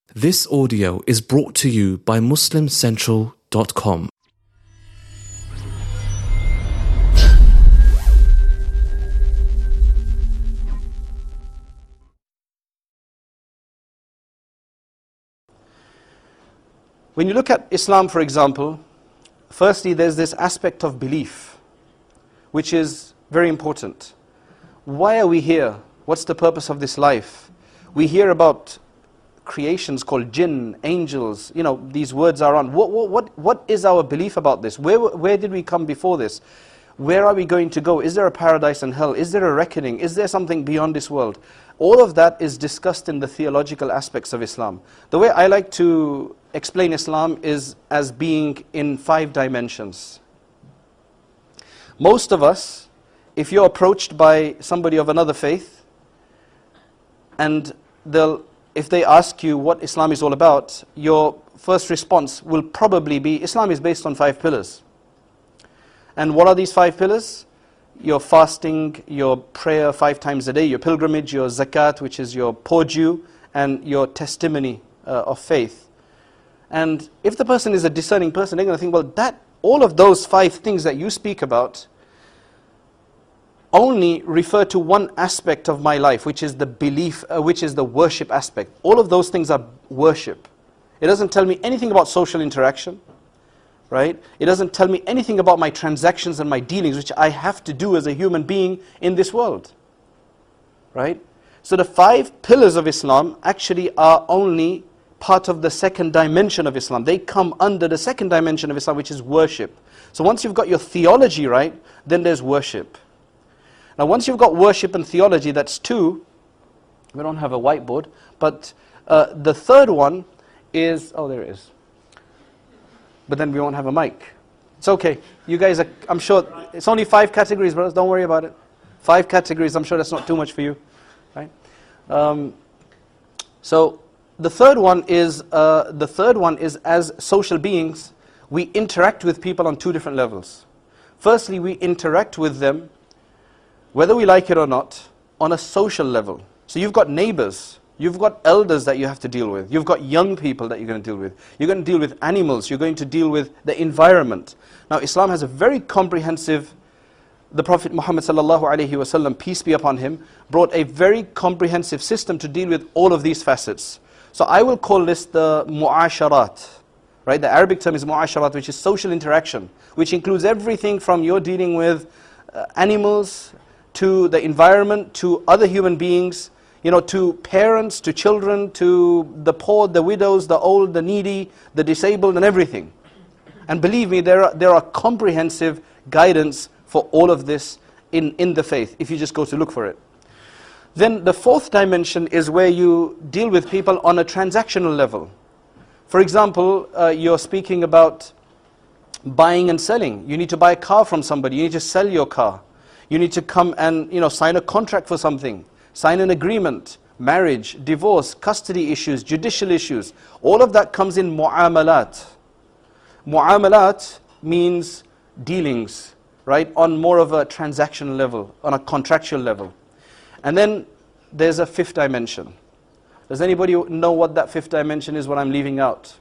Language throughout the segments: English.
This audio is brought to you by MuslimCentral.com. When you look at Islam, for example, firstly there's this aspect of belief, which is very important. Why are we here? What's the purpose of this life? We hear about creations called jinn, angels, these words are on. What is our belief about this? Where did we come before this? Where are we going to go? Is there a paradise and hell? Is there a reckoning? Is there something beyond this world? All of that is discussed in the theological aspects of Islam. The way I like to explain Islam is as being in 5 dimensions. Most of us, if you're approached by somebody of another faith, and if they ask you what Islam is all about, your first response will probably be, Islam is based on 5 pillars. And what are these 5 pillars? Your fasting, your prayer 5 times a day, your pilgrimage, your zakat, which is your poor due, and your testimony of faith. And if the person is a discerning person, they're going to think, well, all of those 5 things that you speak about only refer to one aspect of my life, which is the belief, which is the worship aspect. All of those things are worship. It doesn't tell me anything about social interaction, right? It doesn't tell me anything about my transactions and my dealings, which I have to do as a human being in this world, right? So the 5 pillars of Islam actually are only part of the 2nd dimension of Islam. They come under the 2nd dimension of Islam, which is worship. So once you've got your theology right, then there's worship. Now once you've got worship and theology, that's 2. We don't have a whiteboard, but the 3rd one is, oh there it is. But then we won't have a mic. It's okay. You guys are, I'm sure, it's only 5 categories, brothers, don't worry about it. 5 categories, I'm sure that's not too much for you, right? So the third one is as social beings, we interact with people on 2 different levels. Firstly, we interact with them, whether we like it or not, on a social level. So you've got neighbors, you've got elders that you have to deal with, you've got young people that you're going to deal with, you're going to deal with animals, you're going to deal with the environment. Now Islam has a very comprehensive, the Prophet Muhammad sallallahu alaihi wasallam, peace be upon him, brought a very comprehensive system to deal with all of these facets. So I will call this the mu'asharat, right? The Arabic term is mu'asharat, which is social interaction, which includes everything from you're dealing with animals, to the environment, to other human beings, to parents, to children, to the poor, the widows, the old, the needy, the disabled, and everything. And believe me, there are comprehensive guidance for all of this in the faith, if you just go to look for it. Then the 4th dimension is where you deal with people on a transactional level. For example, you're speaking about buying and selling. You need to buy a car from somebody, you need to sell your car. You need to come and sign a contract for something, sign an agreement, marriage, divorce, custody issues, judicial issues. All of that comes in mu'amalat. Mu'amalat means dealings, right, on more of a transactional level, on a contractual level. And then there's a 5th dimension. Does anybody know what that 5th dimension is, what I'm leaving out?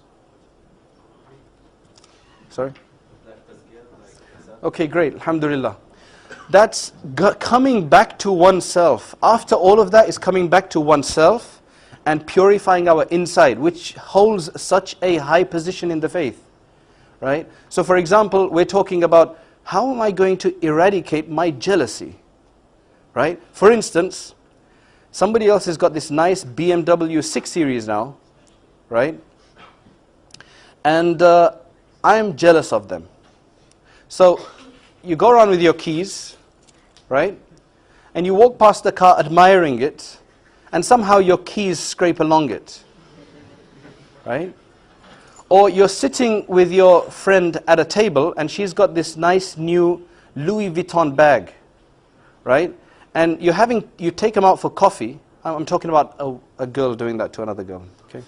Sorry? Okay, great, alhamdulillah. That's coming back to oneself. After all of that is coming back to oneself and purifying our inside, which holds such a high position in the faith, right? So for example, we're talking about, how am I going to eradicate my jealousy, right? For instance, somebody else has got this nice BMW 6 Series now, right? And I'm jealous of them. So you go around with your keys, right? And you walk past the car admiring it, and somehow your keys scrape along it, right? Or you're sitting with your friend at a table, and she's got this nice new Louis Vuitton bag, right? And you take them out for coffee. I'm talking about a girl doing that to another girl, okay?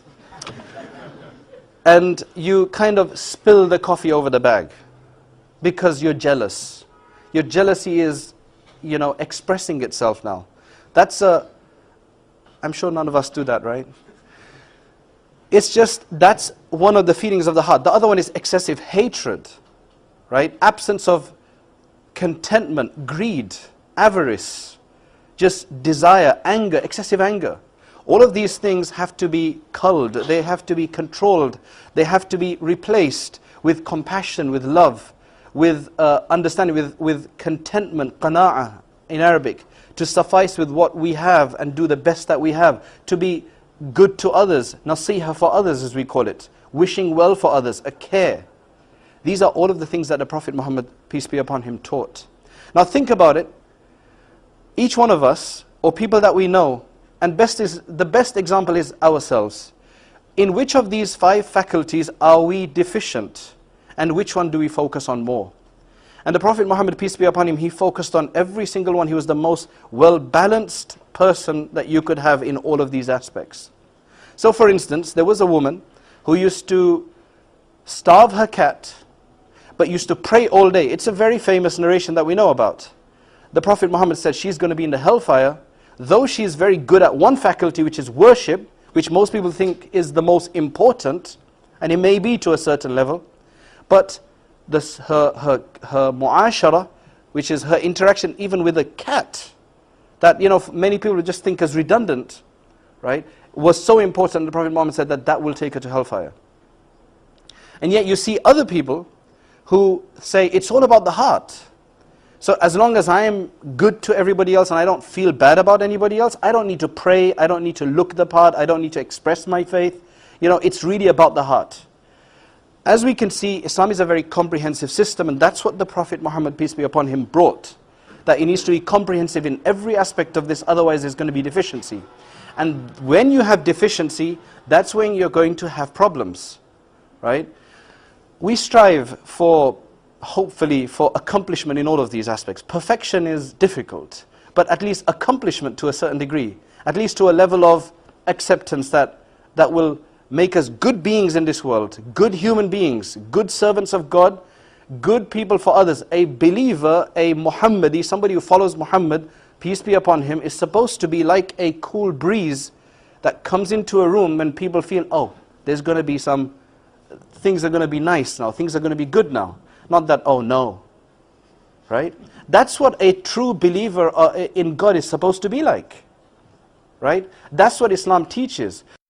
And you kind of spill the coffee over the bag because you're jealous. Your jealousy is, expressing itself now. I'm sure none of us do that, right? It's just, that's one of the feelings of the heart. The other one is excessive hatred, right? Absence of contentment, greed, avarice, just desire, anger, excessive anger. All of these things have to be culled, they have to be controlled, they have to be replaced with compassion, with love, with understanding, with contentment, qana'ah in Arabic, to suffice with what we have and do the best that we have, to be good to others, nasiha for others as we call it, wishing well for others, a care. These are all of the things that the Prophet Muhammad, peace be upon him, taught. Now think about it. Each one of us, or people that we know, and the best example is ourselves. In which of these 5 faculties are we deficient? And which one do we focus on more? And the Prophet Muhammad, peace be upon him, he focused on every single one. He was the most well-balanced person that you could have in all of these aspects. So for instance, there was a woman who used to starve her cat, but used to pray all day. It's a very famous narration that we know about. The Prophet Muhammad said she's going to be in the hellfire, though she is very good at one faculty, which is worship, which most people think is the most important, and it may be to a certain level, but her mu'ashara, which is her interaction even with a cat, that many people would just think as redundant, right, was so important. The Prophet Muhammad said that will take her to hellfire. And yet you see other people who say it's all about the heart. So as long as I am good to everybody else and I don't feel bad about anybody else, I don't need to pray, I don't need to look the part, I don't need to express my faith. It's really about the heart. As we can see, Islam is a very comprehensive system, and that's what the Prophet Muhammad, peace be upon him, brought. That it needs to be comprehensive in every aspect of this, otherwise there's going to be deficiency. And when you have deficiency, that's when you're going to have problems, right? We strive hopefully for accomplishment in all of these aspects. Perfection is difficult, but at least accomplishment to a certain degree, at least to a level of acceptance that will make us good beings in this world, good human beings, good servants of God, good people for others. A believer, a Muhammadi, somebody who follows Muhammad, peace be upon him, is supposed to be like a cool breeze that comes into a room when people feel, oh, there's going to be things are going to be nice now, things are going to be good now. Not that, oh no, right? That's what a true believer in God is supposed to be like, right? That's what Islam teaches.